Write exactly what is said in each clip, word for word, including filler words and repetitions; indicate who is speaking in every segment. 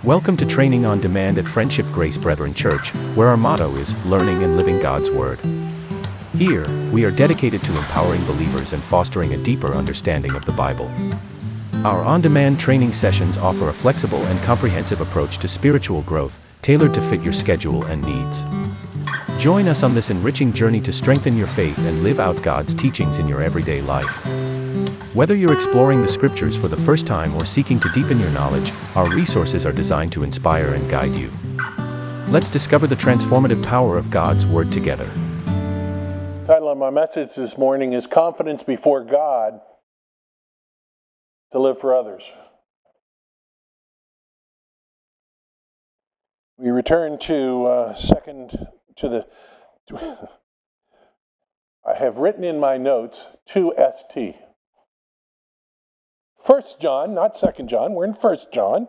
Speaker 1: Welcome to Training on Demand at Friendship Grace Brethren Church, where our motto is learning and living God's Word. Here, we are dedicated to empowering believers and fostering a deeper understanding of the Bible. Our on-demand training sessions offer a flexible and comprehensive approach to spiritual growth, tailored to fit your schedule and needs. Join us on this enriching journey to strengthen your faith and live out God's teachings in your everyday life. Whether you're exploring the Scriptures for the first time or seeking to deepen your knowledge, our resources are designed to inspire and guide you. Let's discover the transformative power of God's Word together.
Speaker 2: The title of my message this morning is Confidence Before God to Live for Others. We return to uh, second to the. To, I have written in my notes two S T. First John, not Second John. We're in First John.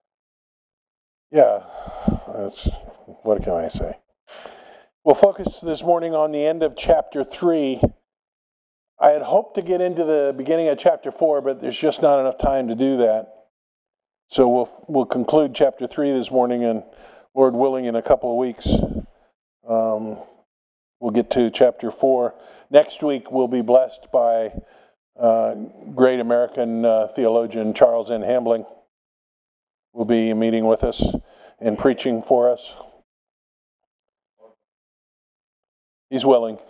Speaker 2: Yeah, that's, what can I say? We'll focus this morning on the end of chapter three. I had hoped to get into the beginning of chapter four, but there's just not enough time to do that. So we'll we'll conclude chapter three this morning, and Lord willing, in a couple of weeks, um, we'll get to chapter four. Next week, we'll be blessed by uh, great American uh, theologian Charles N. Hambling. Will be meeting with us and preaching for us. He's willing.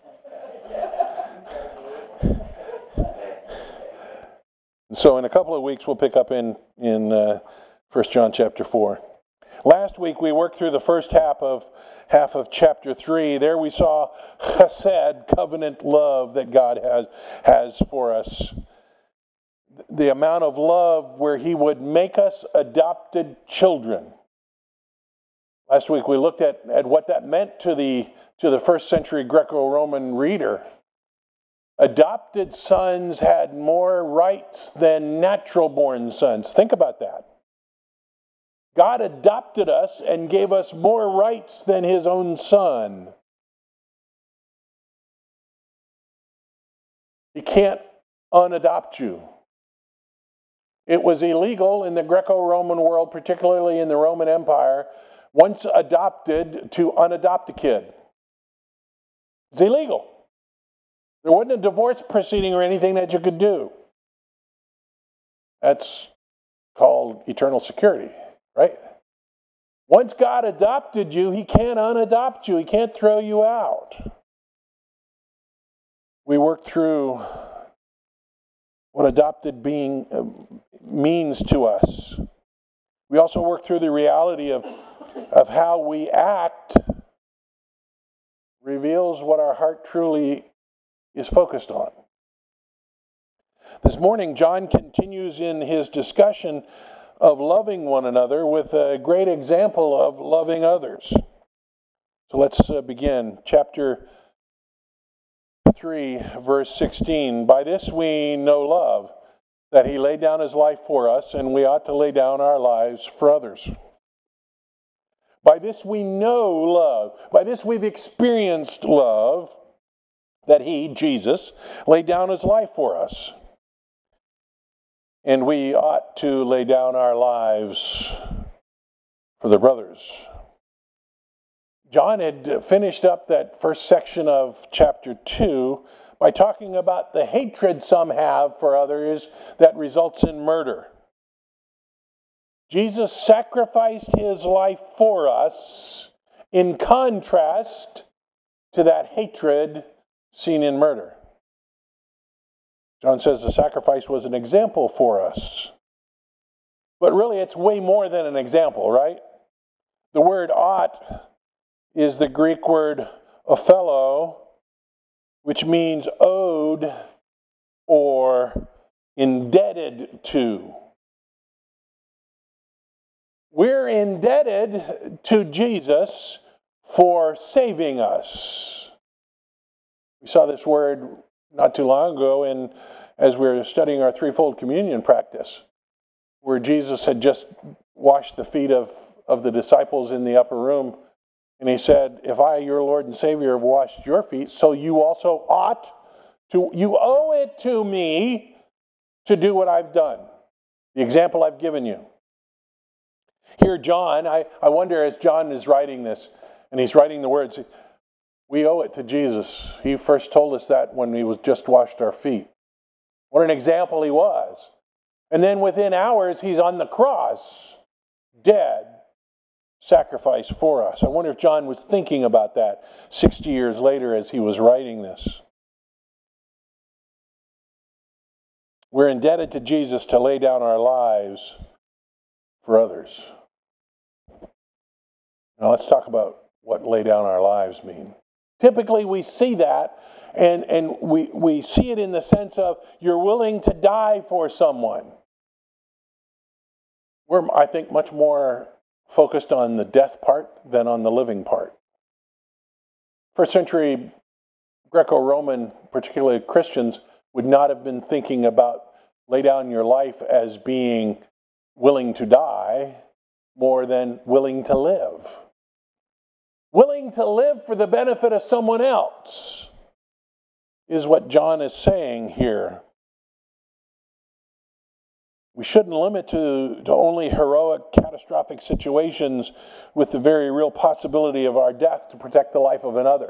Speaker 2: So in a couple of weeks, we'll pick up in, in uh, First John chapter four. Last week, we worked through the first half of half of chapter three. There we saw chesed, covenant love that God has, has for us. The amount of love where He would make us adopted children. Last week, we looked at, at what that meant to the, to the first century Greco-Roman reader. Adopted sons had more rights than natural-born sons. Think about that. God adopted us and gave us more rights than His own Son. He can't unadopt you. It was illegal in the Greco-Roman world, particularly in the Roman Empire, once adopted, to unadopt a kid. It's illegal. There wasn't a divorce proceeding or anything that you could do. That's called eternal security, right? Once God adopted you, He can't unadopt you. He can't throw you out. We worked through what adopted being means to us. We also worked through the reality of, of how we act reveals what our heart truly is focused on. This morning, John continues in his discussion of loving one another with a great example of loving others. So let's uh, begin. Chapter three, verse sixteen. By this we know love, that He laid down His life for us, and we ought to lay down our lives for others. By this we know love. By this we've experienced love, that He, Jesus, laid down His life for us. And we ought to lay down our lives for the brothers. John had finished up that first section of chapter two by talking about the hatred some have for others that results in murder. Jesus sacrificed His life for us in contrast to that hatred seen in murder. John says the sacrifice was an example for us. But really, it's way more than an example, right? The word ought is the Greek word ophello, which means owed or indebted to. We're indebted to Jesus for saving us. We saw this word not too long ago in, as we were studying our threefold communion practice, where Jesus had just washed the feet of, of the disciples in the upper room. And He said, if I, your Lord and Savior, have washed your feet, so you also ought to, you owe it to me to do what I've done, the example I've given you. Here, John, I, I wonder as John is writing this, and he's writing the words, we owe it to Jesus. He first told us that when he was just washed our feet. What an example he was. And then within hours, he's on the cross, dead, sacrificed for us. I wonder if John was thinking about that sixty years later as he was writing this. We're indebted to Jesus to lay down our lives for others. Now let's talk about what lay down our lives mean. Typically we see that and, and we, we see it in the sense of you're willing to die for someone. We're, I think, much more focused on the death part than on the living part. First century Greco-Roman, particularly Christians, would not have been thinking about lay down your life as being willing to die more than willing to live. Willing to live for the benefit of someone else is what John is saying here. We shouldn't limit to, to only heroic, catastrophic situations with the very real possibility of our death to protect the life of another.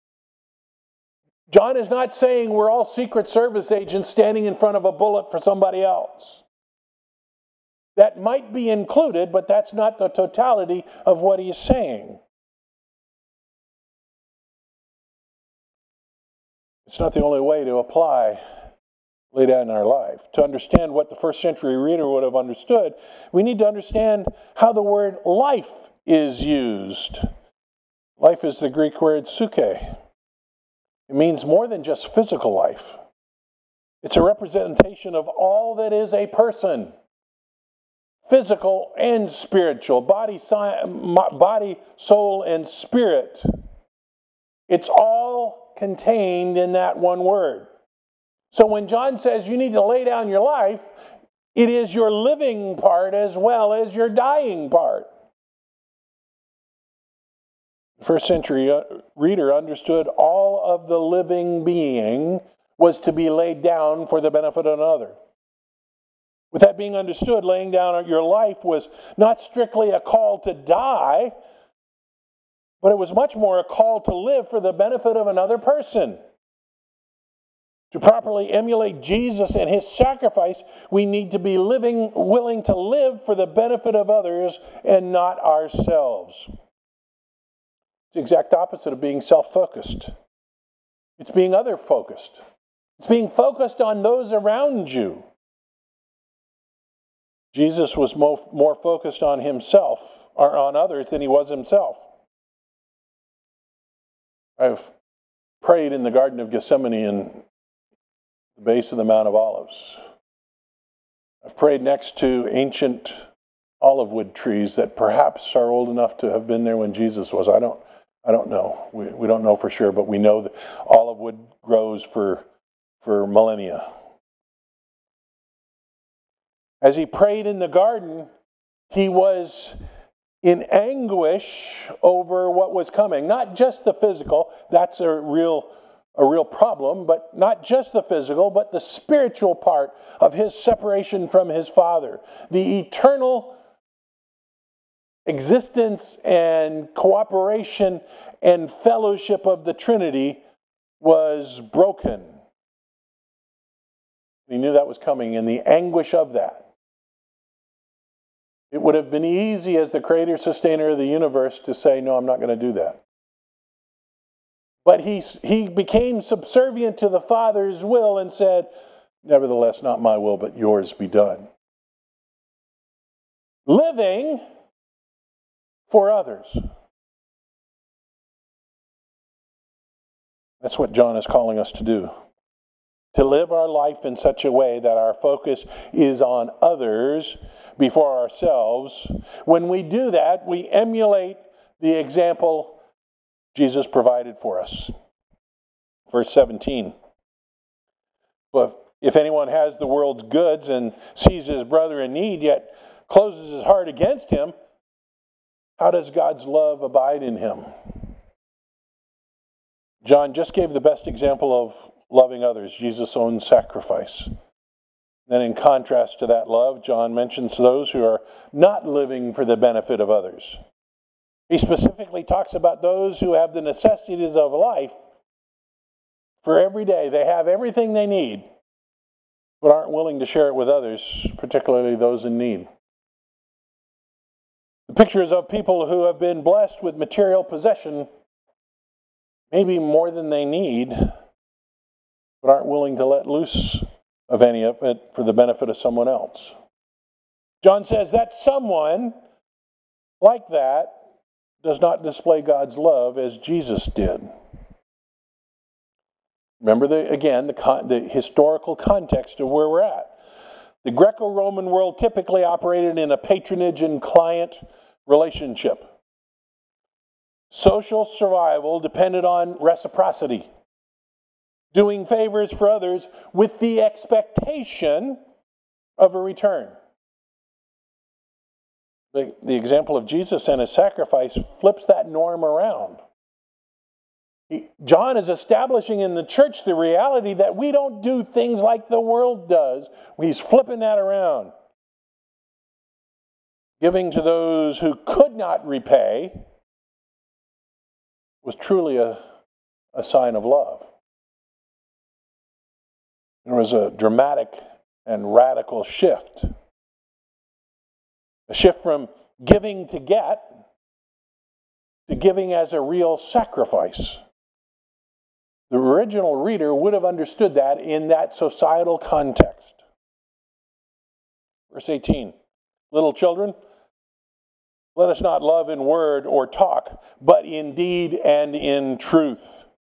Speaker 2: John is not saying we're all Secret Service agents standing in front of a bullet for somebody else. That might be included, but that's not the totality of what he's saying. It's not the only way to apply lay down in our life. To understand what the first century reader would have understood, we need to understand how the word life is used. Life is the Greek word suke. It means more than just physical life. It's a representation of all that is a person. Physical and spiritual. Body, body, soul, and spirit. It's all contained in that one word. So when John says you need to lay down your life, it is your living part as well as your dying part. The first century reader understood all of the living being was to be laid down for the benefit of another. With that being understood, laying down your life was not strictly a call to die, but it was much more a call to live for the benefit of another person. To properly emulate Jesus and his sacrifice, we need to be living, willing to live for the benefit of others and not ourselves. It's the exact opposite of being self-focused. It's being other-focused. It's being focused on those around you. Jesus was more, more focused on himself, or on others, than he was himself. I've prayed in the Garden of Gethsemane in the base of the Mount of Olives. I've prayed next to ancient olive wood trees that perhaps are old enough to have been there when Jesus was. I don't I don't know. We we don't know for sure, but we know that olive wood grows for for millennia. As he prayed in the garden, he was in anguish over what was coming. Not just the physical, that's a real a real problem, but not just the physical, but the spiritual part of his separation from his Father. The eternal existence and cooperation and fellowship of the Trinity was broken. He knew that was coming, and the anguish of that. It would have been easy as the creator, sustainer of the universe to say, no, I'm not going to do that. But he, he became subservient to the Father's will and said, nevertheless, not my will, but yours be done. Living for others. That's what John is calling us to do. To live our life in such a way that our focus is on others before ourselves. When we do that, we emulate the example Jesus provided for us. Verse seventeen. But if anyone has the world's goods and sees his brother in need, yet closes his heart against him, how does God's love abide in him? John just gave the best example of loving others, Jesus' own sacrifice. Then in contrast to that love, John mentions those who are not living for the benefit of others. He specifically talks about those who have the necessities of life for every day. They have everything they need, but aren't willing to share it with others, particularly those in need. The pictures of people who have been blessed with material possession, maybe more than they need, but aren't willing to let loose of any of it for the benefit of someone else. John says that someone like that does not display God's love as Jesus did. Remember, the, again, the, con- the historical context of where we're at. The Greco-Roman world typically operated in a patronage and client relationship. Social survival depended on reciprocity, doing favors for others with the expectation of a return. The, the example of Jesus and his sacrifice flips that norm around. He, John is establishing in the church the reality that we don't do things like the world does. He's flipping that around. Giving to those who could not repay was truly a, a sign of love. There was a dramatic and radical shift. A shift from giving to get to giving as a real sacrifice. The original reader would have understood that in that societal context. Verse eighteen, little children, let us not love in word or talk, but in deed and in truth.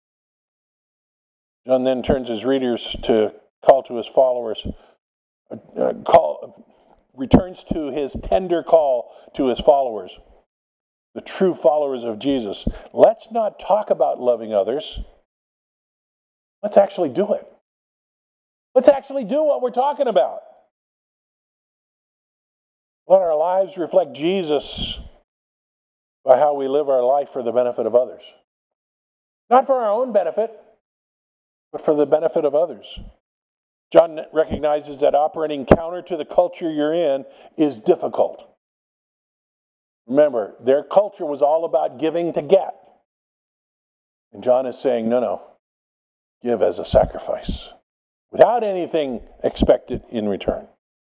Speaker 2: John then turns his readers to call to his followers, uh, call, returns to his tender call to his followers, the true followers of Jesus. Let's not talk about loving others. Let's actually do it. Let's actually do what we're talking about. Let our lives reflect Jesus by how we live our life for the benefit of others. Not for our own benefit, but for the benefit of others. John recognizes that operating counter to the culture you're in is difficult. Remember, their culture was all about giving to get. And John is saying, no, no, give as a sacrifice, without anything expected in return.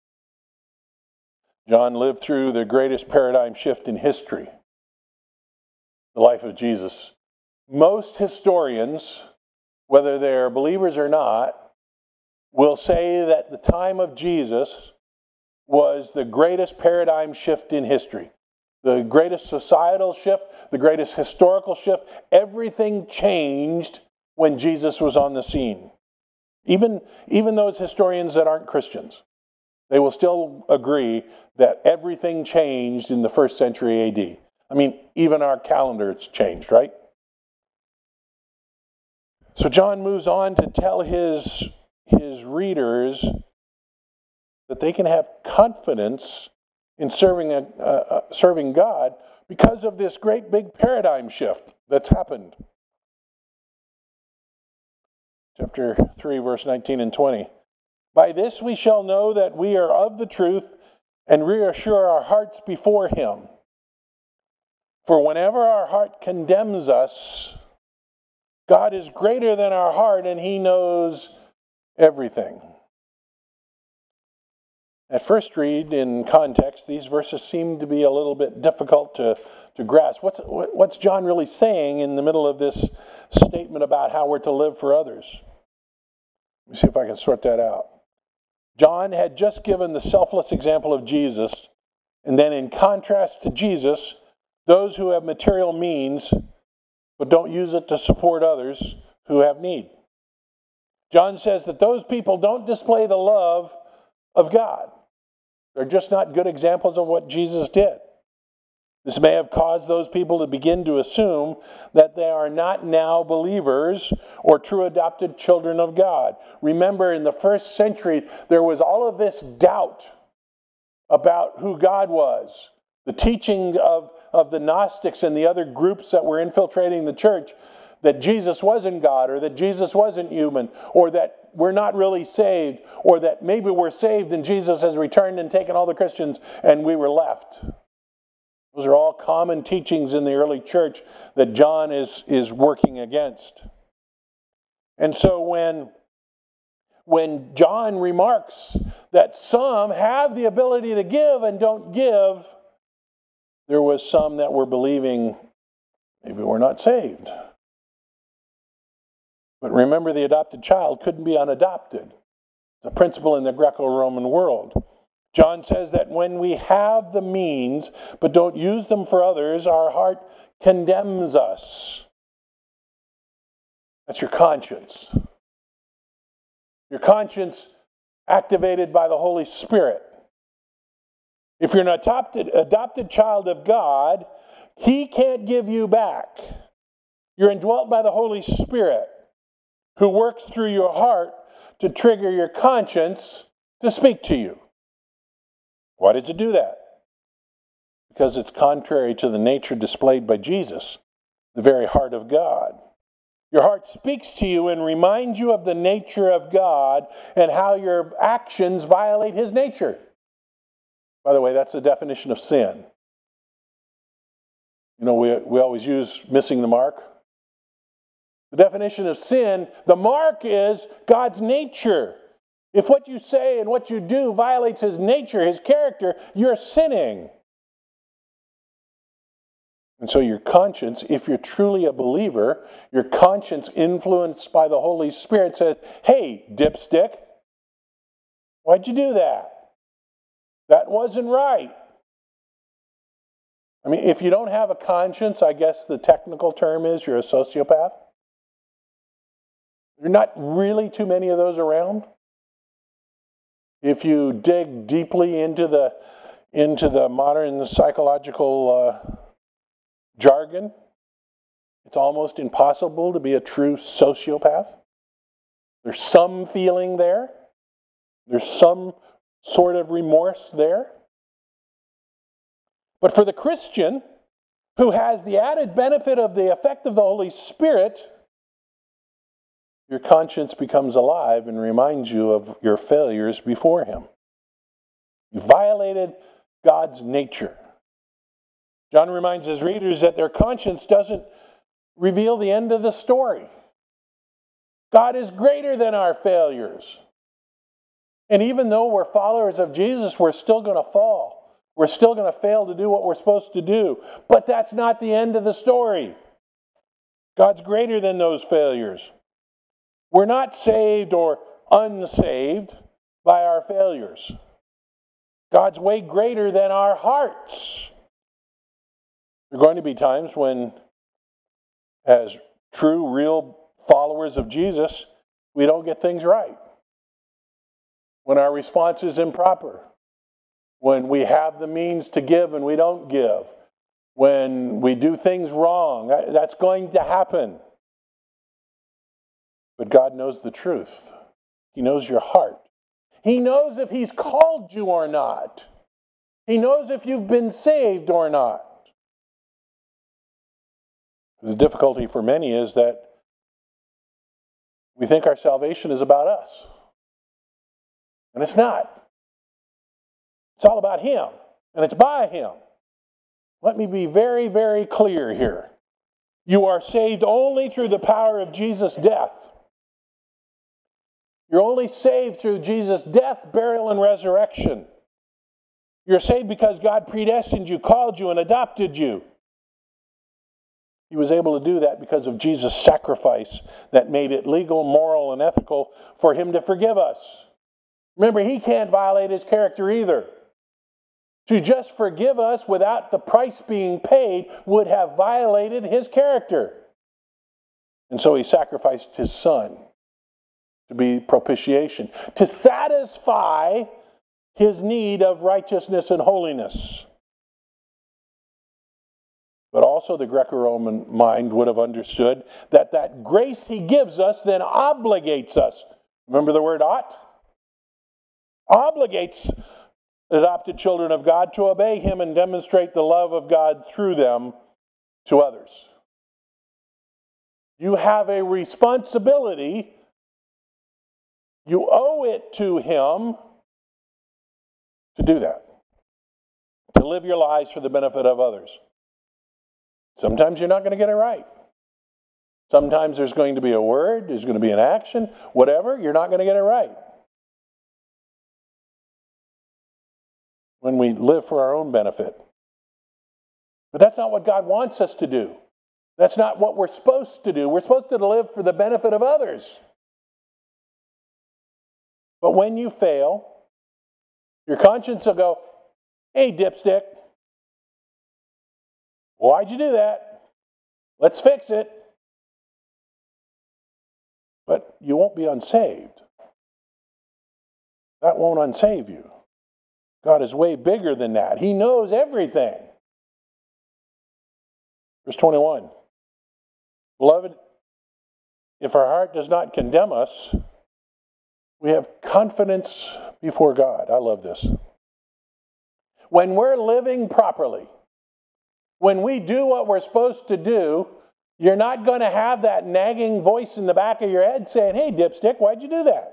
Speaker 2: John lived through the greatest paradigm shift in history, the life of Jesus. Most historians, whether they're believers or not, will say that the time of Jesus was the greatest paradigm shift in history. The greatest societal shift, the greatest historical shift. Everything changed when Jesus was on the scene. Even, even those historians that aren't Christians, they will still agree that everything changed in the first century A D. I mean, even our calendar has changed, right? So John moves on to tell his, his readers that they can have confidence in serving, a, uh, serving God because of this great big paradigm shift that's happened. Chapter three, verse nineteen and twenty. By this we shall know that we are of the truth and reassure our hearts before him. For whenever our heart condemns us, God is greater than our heart and he knows everything. At first read, in context, these verses seem to be a little bit difficult to, to grasp. What's, what's John really saying in the middle of this statement about how we're to live for others? Let me see if I can sort that out. John had just given the selfless example of Jesus, and then in contrast to Jesus, those who have material means but don't use it to support others who have need. John says that those people don't display the love of God. They're just not good examples of what Jesus did. This may have caused those people to begin to assume that they are not now believers or true adopted children of God. Remember, in the first century, there was all of this doubt about who God was. The teaching of, of the Gnostics and the other groups that were infiltrating the church, that Jesus wasn't God, or that Jesus wasn't human, or that we're not really saved, or that maybe we're saved and Jesus has returned and taken all the Christians and we were left. Those are all common teachings in the early church that John is, is working against. And so when, when John remarks that some have the ability to give and don't give, there was some that were believing maybe we're not saved. But remember, the adopted child couldn't be unadopted. It's a principle in the Greco-Roman world. John says that when we have the means but don't use them for others, our heart condemns us. That's your conscience. Your conscience activated by the Holy Spirit. If you're an adopted, adopted child of God, He can't give you back. You're indwelt by the Holy Spirit, who works through your heart to trigger your conscience to speak to you. Why does it do that? Because it's contrary to the nature displayed by Jesus, the very heart of God. Your heart speaks to you and reminds you of the nature of God and how your actions violate His nature. By the way, that's the definition of sin. You know, we, we always use missing the mark. The definition of sin, the mark is God's nature. If what you say and what you do violates His nature, His character, you're sinning. And so your conscience, if you're truly a believer, your conscience influenced by the Holy Spirit says, hey, dipstick, why'd you do that? That wasn't right. I mean, if you don't have a conscience, I guess the technical term is you're a sociopath. There are not really too many of those around. If you dig deeply into the into the modern psychological uh, jargon, it's almost impossible to be a true sociopath. There's some feeling there. There's some sort of remorse there. But for the Christian, who has the added benefit of the effect of the Holy Spirit, your conscience becomes alive and reminds you of your failures before Him. You violated God's nature. John reminds his readers that their conscience doesn't reveal the end of the story. God is greater than our failures. And even though we're followers of Jesus, we're still going to fall. We're still going to fail to do what we're supposed to do. But that's not the end of the story. God's greater than those failures. We're not saved or unsaved by our failures. God's way greater than our hearts. There are going to be times when, as true, real followers of Jesus, we don't get things right. When our response is improper. When we have the means to give and we don't give. When we do things wrong. That's going to happen. But God knows the truth. He knows your heart. He knows if He's called you or not. He knows if you've been saved or not. The difficulty for many is that we think our salvation is about us. And it's not. It's all about Him. And it's by Him. Let me be very, very clear here. You are saved only through the power of Jesus' death. You're only saved through Jesus' death, burial, and resurrection. You're saved because God predestined you, called you, and adopted you. He was able to do that because of Jesus' sacrifice that made it legal, moral, and ethical for Him to forgive us. Remember, He can't violate His character either. To just forgive us without the price being paid would have violated His character. And so He sacrificed His Son to be propitiation, to satisfy His need of righteousness and holiness. But also the Greco-Roman mind would have understood that that grace He gives us then obligates us. Remember the word ought? Obligates adopted children of God to obey Him and demonstrate the love of God through them to others. You have a responsibility You owe it to him to do that, to live your lives for the benefit of others. Sometimes you're not going to get it right. Sometimes there's going to be a word, there's going to be an action, whatever, you're not going to get it right. When we live for our own benefit. But that's not what God wants us to do. That's not what we're supposed to do. We're supposed to live for the benefit of others. But when you fail, your conscience will go, hey, dipstick, why'd you do that? Let's fix it. But you won't be unsaved. That won't unsave you. God is way bigger than that. He knows everything. Verse twenty-one. Beloved, if our heart does not condemn us, we have confidence before God. I love this. When we're living properly, when we do what we're supposed to do, you're not going to have that nagging voice in the back of your head saying, hey, dipstick, why'd you do that?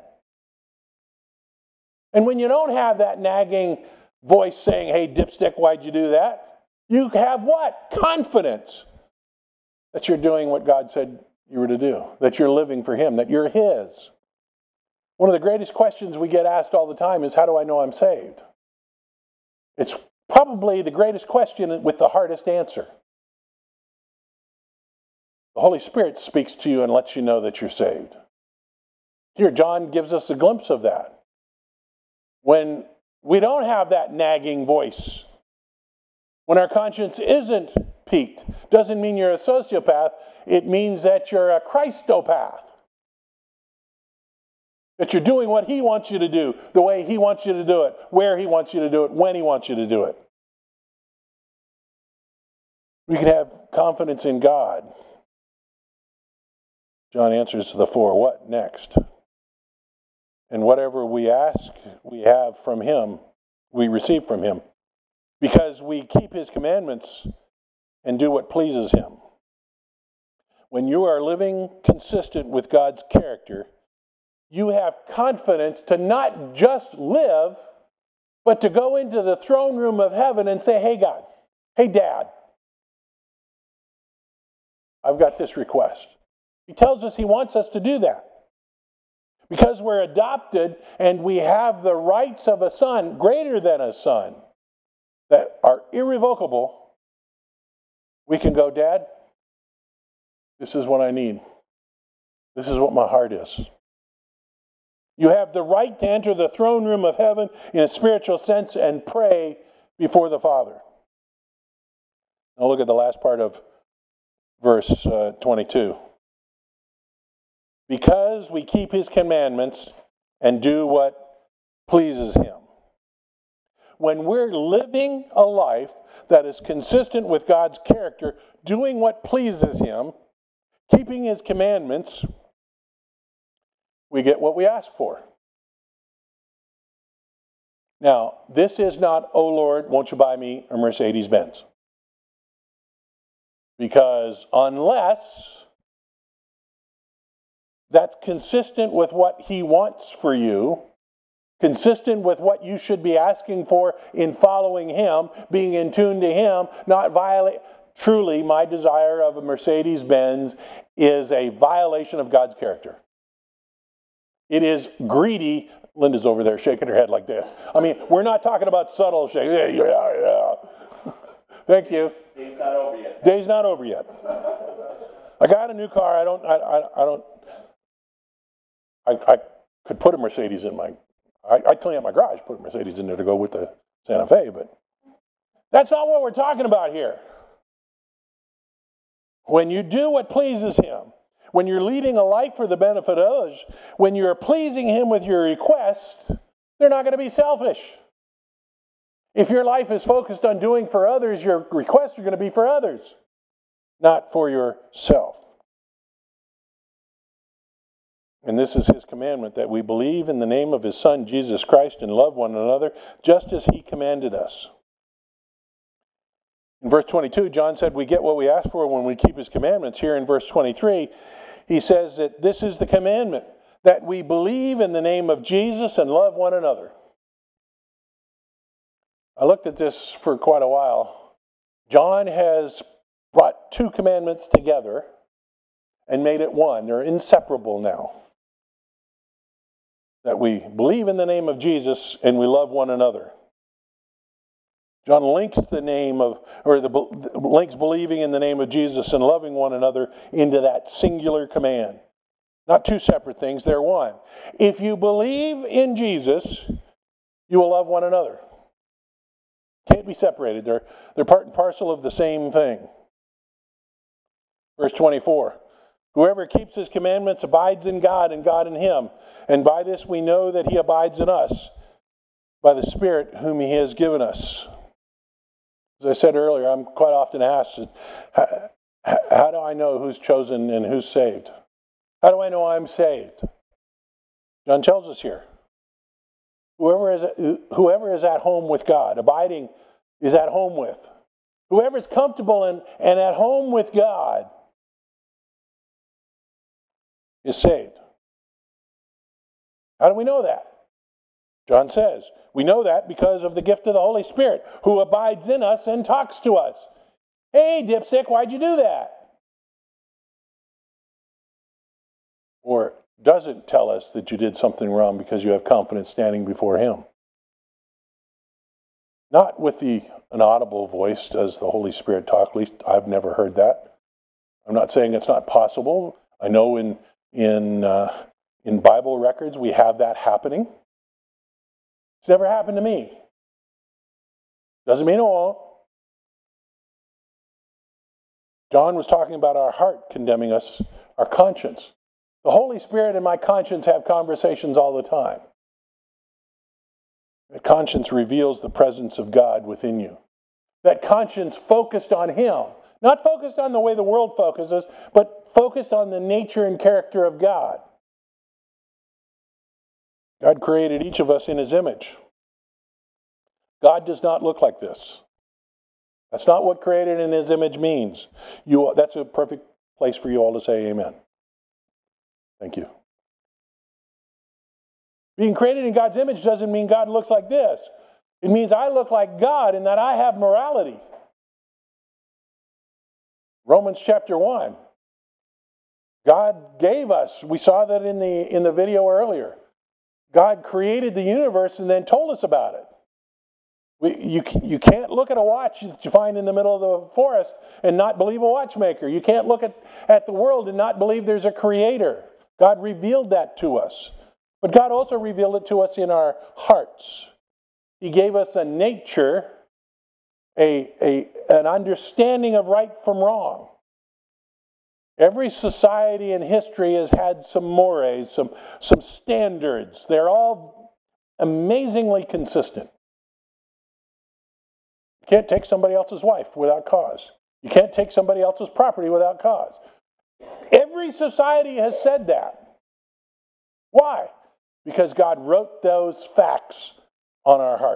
Speaker 2: And when you don't have that nagging voice saying, hey, dipstick, why'd you do that? You have what? Confidence that you're doing what God said you were to do, that you're living for him, that you're his. One of the greatest questions we get asked all the time is, how do I know I'm saved? It's probably the greatest question with the hardest answer. The Holy Spirit speaks to you and lets you know that you're saved. Here, John gives us a glimpse of that. When we don't have that nagging voice, when our conscience isn't piqued, doesn't mean you're a sociopath, it means that you're a Christopath. That you're doing what he wants you to do, the way he wants you to do it, where he wants you to do it, when he wants you to do it. We can have confidence in God. John answers to the four, what next? And whatever we ask, we have from him, we receive from him. Because we keep his commandments and do what pleases him. When you are living consistent with God's character, you have confidence to not just live, but to go into the throne room of heaven and say, hey God, hey Dad, I've got this request. He tells us he wants us to do that. Because we're adopted and we have the rights of a son, greater than a son, that are irrevocable, we can go, Dad, this is what I need. This is what my heart is. You have the right to enter the throne room of heaven in a spiritual sense and pray before the Father. Now look at the last part of verse uh, twenty-two. Because we keep his commandments and do what pleases him. When we're living a life that is consistent with God's character, doing what pleases him, keeping his commandments, we get what we ask for. Now, this is not, oh Lord, won't you buy me a Mercedes-Benz? Because unless that's consistent with what he wants for you, consistent with what you should be asking for in following him, being in tune to him, not violate. Truly, my desire of a Mercedes-Benz is a violation of God's character. It is greedy. Linda's over there shaking her head like this. I mean, we're not talking about subtle shaking. Yeah, yeah, yeah. Thank you.
Speaker 3: Day's not over yet.
Speaker 2: Day's not over yet. I got a new car. I don't. I. I, I don't. I, I could put a Mercedes in my. I, I'd clean out my garage, put a Mercedes in there to go with the Santa Fe, but that's not what we're talking about here. When you do what pleases him, when you're leading a life for the benefit of others, when you're pleasing him with your request, they're not going to be selfish. If your life is focused on doing for others, your requests are going to be for others, not for yourself. And this is his commandment, that we believe in the name of his Son, Jesus Christ, and love one another, just as he commanded us. In verse twenty-two, John said we get what we ask for when we keep his commandments. Here in verse twenty-three, he says that this is the commandment, that we believe in the name of Jesus and love one another. I looked at this for quite a while. John has brought two commandments together and made it one. They're inseparable now. That we believe in the name of Jesus and we love one another. John links the name of, or the links believing in the name of Jesus and loving one another into that singular command. Not two separate things, they're one. If you believe in Jesus, you will love one another. Can't be separated. They're, they're part and parcel of the same thing. Verse twenty-four. Whoever keeps his commandments abides in God and God in him. And by this we know that he abides in us, by the Spirit whom he has given us. As I said earlier, I'm quite often asked, how, how do I know who's chosen and who's saved? How do I know I'm saved? John tells us here. Whoever is, whoever is at home with God, abiding is at home with. Whoever is comfortable and, and at home with God is saved. How do we know that? John says, we know that because of the gift of the Holy Spirit, who abides in us and talks to us. Hey, dipstick, why'd you do that? Or doesn't tell us that you did something wrong because you have confidence standing before him. Not with the inaudible voice does the Holy Spirit talk. At least I've never heard that. I'm not saying it's not possible. I know in in uh, in Bible records we have that happening. It's never happened to me. Doesn't mean it won't. John was talking about our heart condemning us, our conscience. The Holy Spirit and my conscience have conversations all the time. The conscience reveals the presence of God within you. That conscience focused on him. Not focused on the way the world focuses, but focused on the nature and character of God. God created each of us in his image. God does not look like this. That's not what created in his image means. You, that's a perfect place for you all to say amen. Thank you. Being created in God's image doesn't mean God looks like this. It means I look like God in that I have morality. Romans chapter one. God gave us, we saw that in the in the video earlier. God created the universe and then told us about it. We, you, you can't look at a watch that you find in the middle of the forest and not believe a watchmaker. You can't look at, at the world and not believe there's a creator. God revealed that to us. But God also revealed it to us in our hearts. He gave us a nature, a, a, an understanding of right from wrong. Every society in history has had some mores, some, some standards. They're all amazingly consistent. You can't take somebody else's wife without cause. You can't take somebody else's property without cause. Every society has said that. Why? Because God wrote those facts on our heart.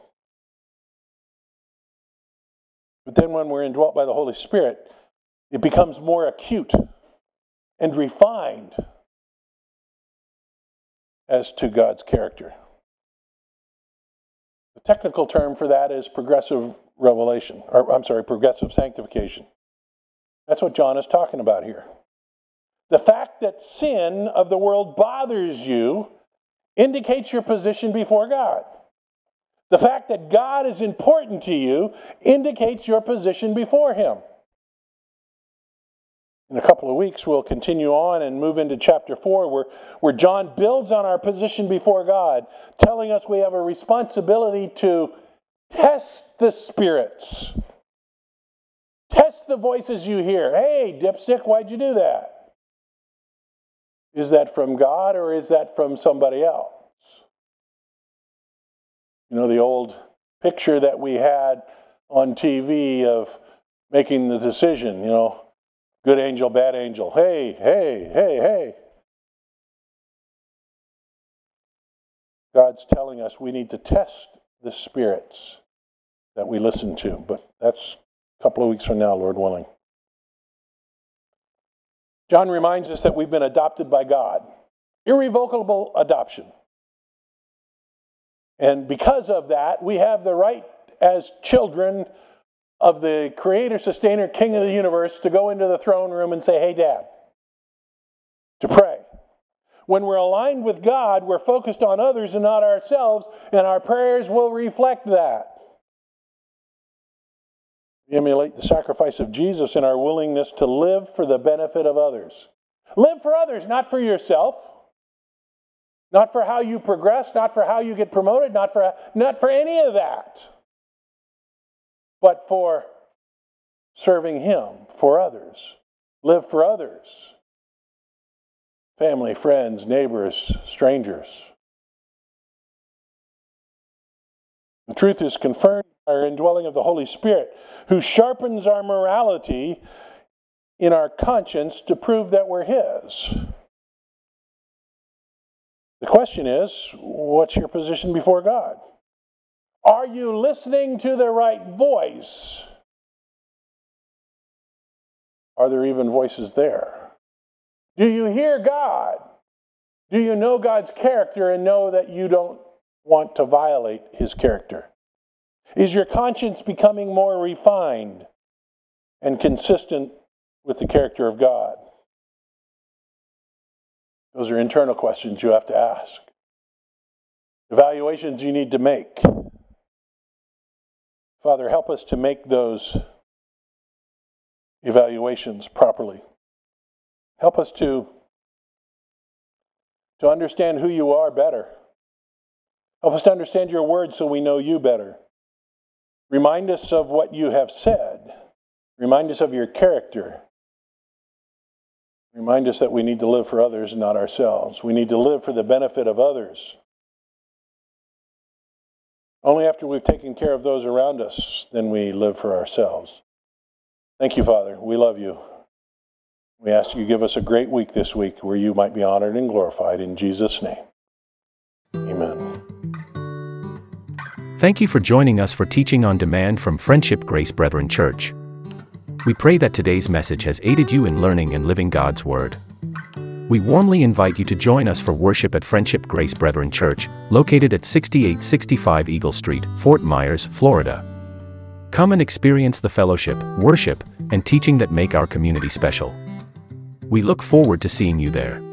Speaker 2: But then when we're indwelt by the Holy Spirit, it becomes more acute and refined as to God's character. The technical term for that is progressive revelation, or I'm sorry, progressive sanctification. That's what John is talking about here. The fact that sin of the world bothers you indicates your position before God. The fact that God is important to you indicates your position before him. In a couple of weeks, we'll continue on and move into chapter four, where, where John builds on our position before God, telling us we have a responsibility to test the spirits. Test the voices you hear. Hey, dipstick, why'd you do that? Is that from God or is that from somebody else? You know, the old picture that we had on T V of making the decision, you know, good angel, bad angel. Hey, hey, hey, hey. God's telling us we need to test the spirits that we listen to, but that's a couple of weeks from now, Lord willing. John reminds us that we've been adopted by God. irrevocable adoption. And because of that, we have the right as children of the Creator, Sustainer, King of the universe to go into the throne room and say, "Hey, Dad," to pray. When we're aligned with God, we're focused on others and not ourselves, and our prayers will reflect that. We emulate the sacrifice of Jesus in our willingness to live for the benefit of others. Live for others, not for yourself. Not for how you progress, not for how you get promoted, not for, not for any of that. But for serving Him, for others. Live for others. Family, friends, neighbors, strangers. The truth is confirmed by our indwelling of the Holy Spirit, who sharpens our morality in our conscience to prove that we're His. The question is, what's your position before God? Are you listening to the right voice? Are there even voices there? Do you hear God? Do you know God's character and know that you don't want to violate His character? Is your conscience becoming more refined and consistent with the character of God? Those are internal questions you have to ask. Evaluations you need to make. Father, help us to make those evaluations properly. Help us to, to understand who you are better. Help us to understand your word so we know you better. Remind us of what you have said. Remind us of your character. Remind us that we need to live for others and not ourselves. We need to live for the benefit of others. Only after we've taken care of those around us, then we live for ourselves. Thank you, Father. We love you. We ask you to give us a great week this week where you might be honored and glorified. In Jesus' name, amen.
Speaker 1: Thank you for joining us for Teaching on Demand from Friendship Grace Brethren Church. We pray that today's message has aided you in learning and living God's Word. We warmly invite you to join us for worship at Friendship Grace Brethren Church, located at sixty-eight sixty-five Eagle Street, Fort Myers, Florida. Come and experience the fellowship, worship, and teaching that make our community special. We look forward to seeing you there.